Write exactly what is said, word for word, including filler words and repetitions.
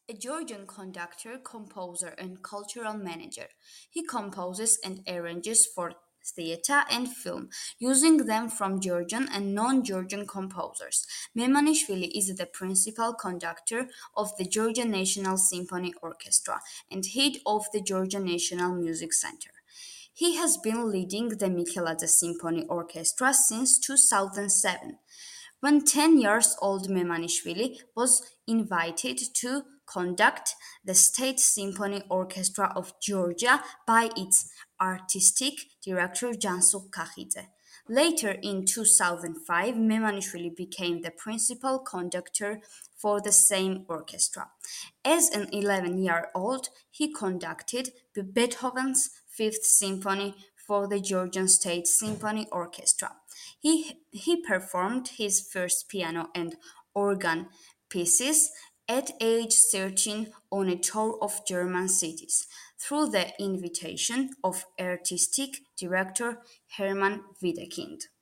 A Georgian conductor, composer, and cultural manager. He composes and arranges for theater and film, using them from Georgian and non-Georgian composers. Memanishvili is the principal conductor of the Georgian National Symphony Orchestra and head of the Georgian National Music Center. He has been leading the Mikeladze Symphony Orchestra since two thousand seven. When ten years old, Memanishvili was invited to conduct the State Symphony Orchestra of Georgia by its artistic director Jansu Kakhidze. Later in two thousand five, Memanishvili became the principal conductor for the same orchestra. As an eleven-year-old, he conducted Beethoven's Fifth Symphony for the Georgian State Symphony Orchestra. He, he performed his first piano and organ pieces at age thirteen on a tour of German cities through the invitation of artistic director Hermann Wiedekind.